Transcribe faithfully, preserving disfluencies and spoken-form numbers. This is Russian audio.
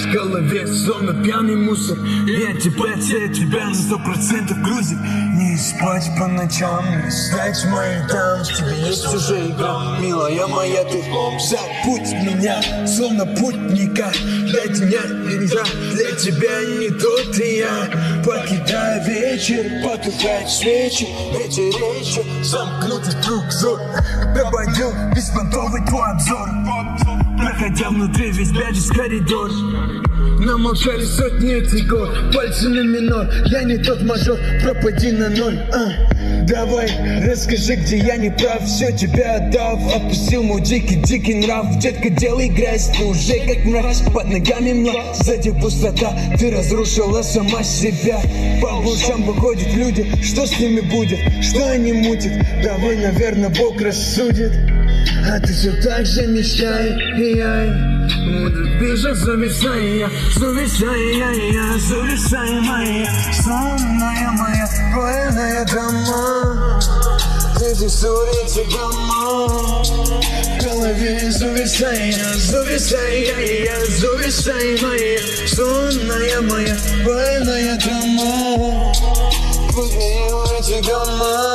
в голове, словно пьяный мусор. Я тебя, я тебя на сто процентов грузит. Не спать по ночам, не стать моей там. В тебе есть уже игра, милая моя, ты забудь меня, словно путника. Для тебя нельзя, для тебя не тот и я. Покидая вечер, потухают свечи. Эти речи замкнуты друг взор. Пропадет беспонтовый твой обзор, проходя внутри весь бяджис коридор. Намолчали сотни этих гор, пальцы на минор. Я не тот мажор, пропади на ноль. а. Давай, расскажи, где я не прав. Все тебя отдав, отпустил мой дикий-дикий нрав. Детка, делай грязь, ты уже как мразь. Под ногами млад, сзади пустота. Ты разрушила сама себя. По глушам выходят люди, что с ними будет? Что они мутят? Давай, наверное, Бог рассудит. А ты все так же мечтай, бежать зависая, зависая, зависаемая, сонная моя, военная дома. Эти ссорятся дома, в голове зависая, зависая, зависаемая, сонная моя, военная дома. Эти дома.